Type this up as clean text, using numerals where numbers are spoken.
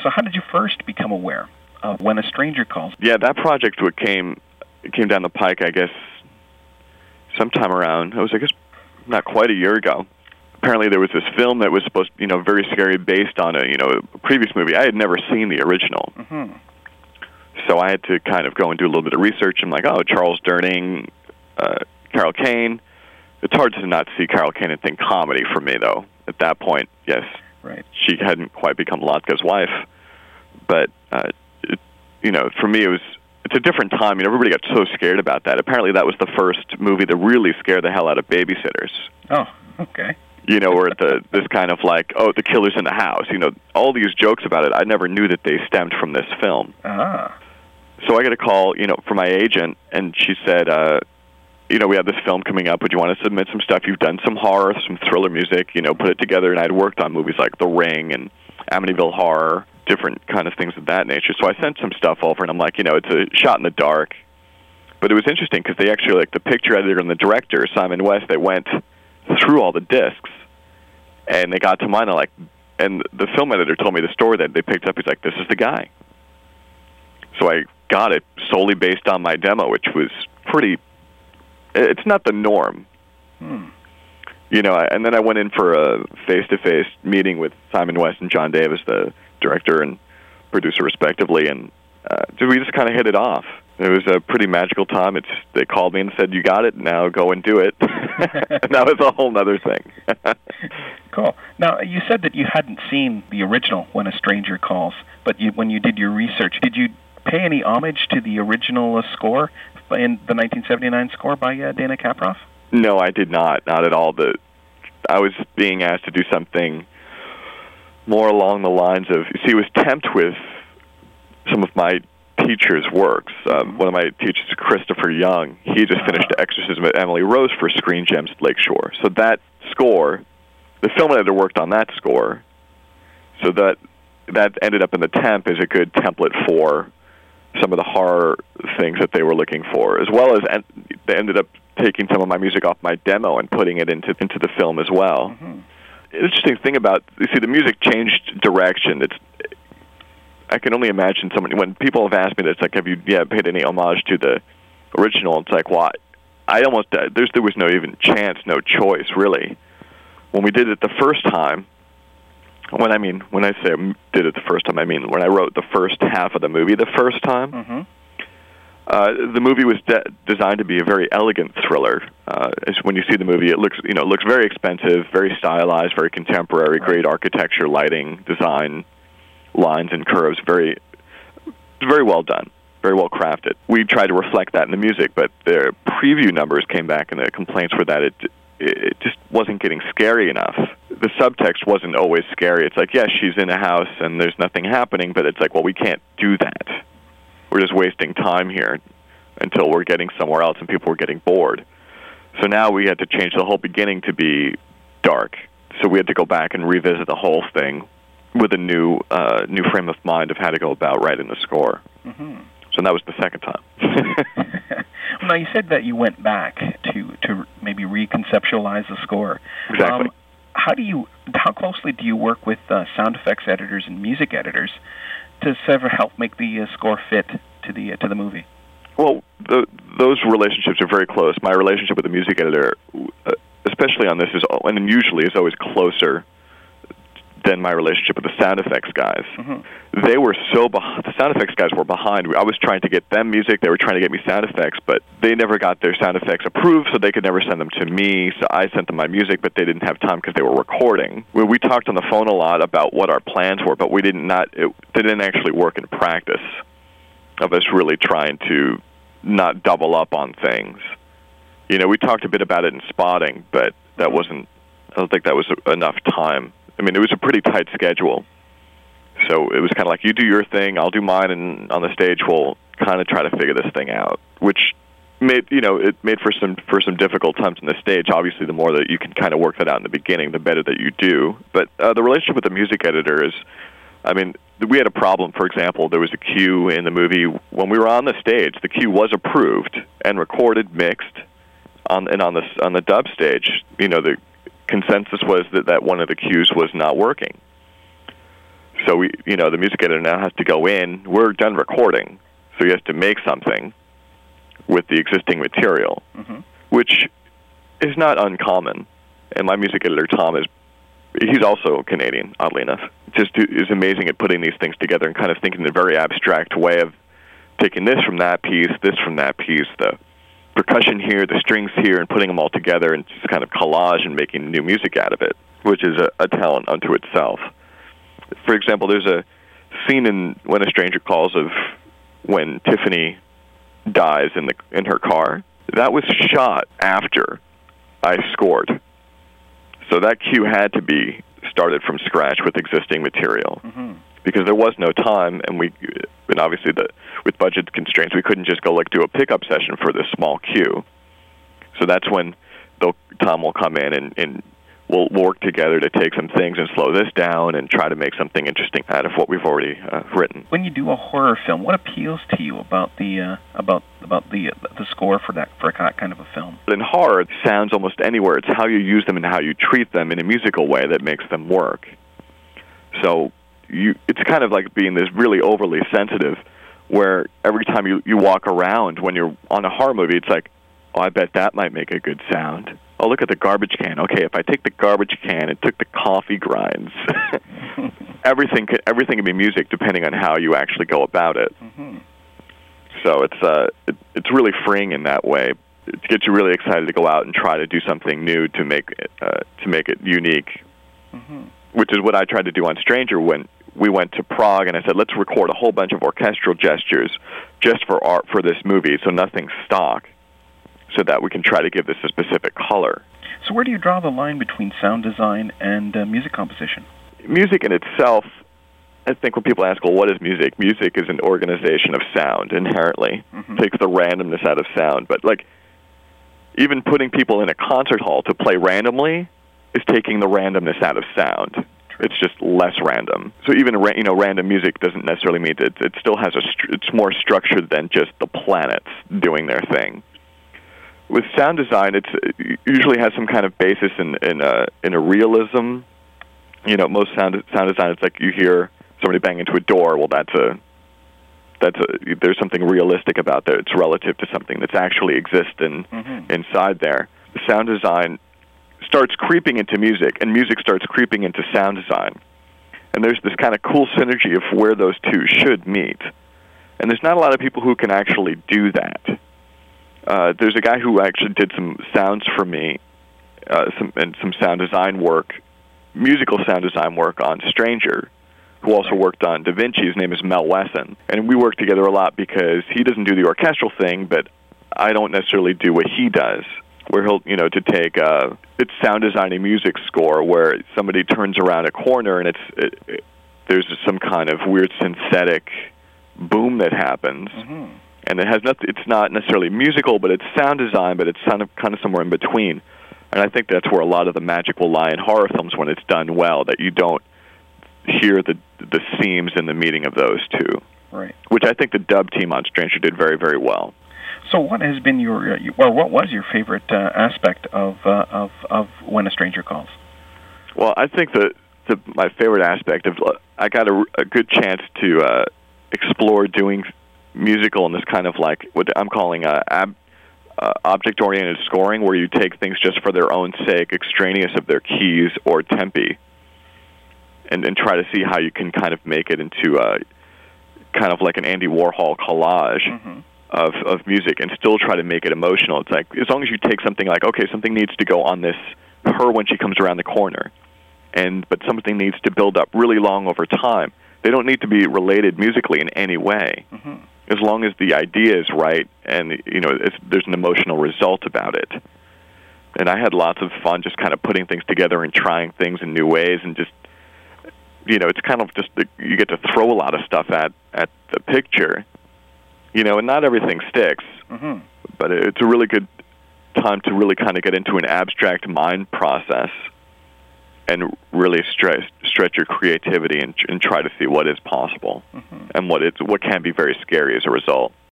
So how did you first become aware of When a Stranger Calls? Yeah, that project came down the pike, I guess, sometime around, I guess, not quite a year ago. Apparently there was this film that was supposed to, very scary, based on a previous movie. I had never seen the original. Mm-hmm. So I had to kind of go and do a little bit of research. I'm like, Charles Durning, Carol Kane. It's hard to not see Carol Kane and think comedy for me, though. At that point, yes. Right. She hadn't quite become Latka's wife. But, for me, it's a different time. Everybody got so scared about that. Apparently that was the first movie that really scared the hell out of babysitters. Oh, okay. Or this kind of like, the killer's in the house. All these jokes about it, I never knew that they stemmed from this film. Ah. So I got a call, from my agent, and she said, we have this film coming up. Would you want to submit some stuff? You've done some horror, some thriller music, put it together. And I'd worked on movies like The Ring and Amityville Horror, different kind of things of that nature. So I sent some stuff over, and I'm like, it's a shot in the dark. But it was interesting because they actually, like the picture editor and the director, Simon West, they went through all the discs, and they got to mine, and the film editor told me the story that they picked up. He's like, this is the guy. So I got it solely based on my demo, which was it's not the norm. And then I went in for a face-to-face meeting with Simon West and John Davis, the director and producer respectively, and we just kind of hit it off. It was a pretty magical time. They called me and said, you got it, now go and do it. And that was a whole other thing. Cool. Now, you said that you hadn't seen the original When a Stranger Calls, but when you did your research, did you pay any homage to the original score in the 1979 score by Dana Kaproff? No, I did not at all. I was being asked to do something more along the lines of, it was temped with some of my teachers' works. One of my teachers, Christopher Young, he just finished Exorcism at Emily Rose for Screen Gems at Lakeshore. So that score, the film editor worked on that score, so that ended up in the temp as a good template for some of the horror things that they were looking for, as well as they ended up taking some of my music off my demo and putting it into the film as well. Mm-hmm. Interesting thing about, the music changed direction. I can only imagine when people have asked me this, like, have you paid any homage to the original? It's like, well, I almost, there was no even chance, no choice, really. When we did it the first time, when I say I did it the first time, I mean when I wrote the first half of the movie the first time. Mm-hmm. The movie was designed to be a very elegant thriller. When you see the movie, it looks very expensive, very stylized, very contemporary, great architecture, lighting, design, lines and curves, very well done, very well crafted. We tried to reflect that in the music, but the preview numbers came back, and the complaints were that it just wasn't getting scary enough. The subtext wasn't always scary. It's like, yes, she's in a house and there's nothing happening, but it's like, well, we can't do that. We're just wasting time here until we're getting somewhere else and people were getting bored. So now we had to change the whole beginning to be dark. So we had to go back and revisit the whole thing with a new frame of mind of how to go about writing the score. Mm-hmm. So that was the second time. Well, now, you said that you went back to maybe reconceptualize the score. Exactly. How closely do you work with sound effects editors and music editors to ever help make the score fit to the movie? Well, those relationships are very close. My relationship with the music editor, especially on this, and usually is always closer than my relationship with the sound effects guys. Mm-hmm. They were the sound effects guys were behind. I was trying to get them music, they were trying to get me sound effects, but they never got their sound effects approved, so they could never send them to me, so I sent them my music, but they didn't have time because they were recording. We talked on the phone a lot about what our plans were, but they didn't actually work in practice of us really trying to not double up on things. We talked a bit about it in spotting, but I don't think that was enough time. It was a pretty tight schedule. So it was kind of like, you do your thing, I'll do mine, and on the stage we'll kind of try to figure this thing out, which made for some difficult times on the stage. Obviously, the more that you can kind of work that out in the beginning, the better that you do. But the relationship with the music editor is, we had a problem. For example, there was a cue in the movie when we were on the stage. The cue was approved and recorded, mixed, on the dub stage. The consensus was that one of the cues was not working. So the music editor now has to go in. We're done recording, so he has to make something with the existing material, which is not uncommon. And my music editor, Tom, he's also Canadian, oddly enough. Just is amazing at putting these things together and kind of thinking in a very abstract way of taking this from that piece, the percussion here, the strings here, and putting them all together and just kind of collage and making new music out of it, which is a talent unto itself. For example, there's a scene in When a Stranger Calls of when Tiffany dies in her car. That was shot after I scored. So that cue had to be started from scratch with existing material because there was no time, and obviously with budget constraints, we couldn't just go do a pickup session for this small cue. So that's when Tom will come in and we'll work together to take some things and slow this down and try to make something interesting out of what we've already written. When you do a horror film, what appeals to you about the score for that kind of a film? In horror, sounds almost anywhere. It's how you use them and how you treat them in a musical way that makes them work. So it's kind of like being this really overly sensitive, where every time you walk around when you're on a horror movie, it's like, oh, I bet that might make a good sound. Oh, look at the garbage can. Okay, if I take the garbage can and took the coffee grinds, everything can be music depending on how you actually go about it. So it's really freeing in that way. It gets you really excited to go out and try to do something new to make it unique, which is what I tried to do on Stranger when we went to Prague, and I said, let's record a whole bunch of orchestral gestures just for this movie, so nothing's stock, so that we can try to give this a specific color. So where do you draw the line between sound design and music composition? Music in itself, I think when people ask, well, what is music? Music is an organization of sound inherently. It takes the randomness out of sound. But even putting people in a concert hall to play randomly is taking the randomness out of sound. It's just less random. So even random music doesn't necessarily mean that it still has it's more structured than just the planets doing their thing. With sound design, it usually has some kind of basis in a realism. Most sound design, it's like you hear somebody bang into a door. Well, there's something realistic about that. It's relative to something that's actually existing inside there. The sound design starts creeping into music, and music starts creeping into sound design. And there's this kind of cool synergy of where those two should meet. And there's not a lot of people who can actually do that. There's a guy who actually did some sounds for me, some sound design work, musical sound design work on Stranger, who also worked on Da Vinci. His name is Mel Wesson. And we work together a lot because he doesn't do the orchestral thing, but I don't necessarily do what he does, where he'll, to take it's sound designing music score where somebody turns around a corner and there's some kind of weird synthetic boom that happens. And it has nothing. It's not necessarily musical, but it's sound design, but it's kind of somewhere in between. And I think that's where a lot of the magic will lie in horror films when it's done well, that you don't hear the seams in the meeting of those two. Right. Which I think the dub team on Stranger did very, very well. So what has been what was your favorite aspect of When a Stranger Calls? Well, I think my favorite aspect of I got a good chance to explore doing musical in this kind of what I'm calling object-oriented scoring, where you take things just for their own sake, extraneous of their keys or tempi, and try to see how you can kind of make it into kind of like an Andy Warhol collage of music and still try to make it emotional. It's like, as long as you take something like, okay, something needs to go on her when she comes around the corner, but something needs to build up really long over time. They don't need to be related musically in any way. As long as the idea is right and there's an emotional result about it. And I had lots of fun just kind of putting things together and trying things in new ways, and just it's kind of just you get to throw a lot of stuff at the picture, and not everything sticks. But it's a really good time to really kind of get into an abstract mind process and really stretch your creativity and try to see what is possible and what can be very scary as a result.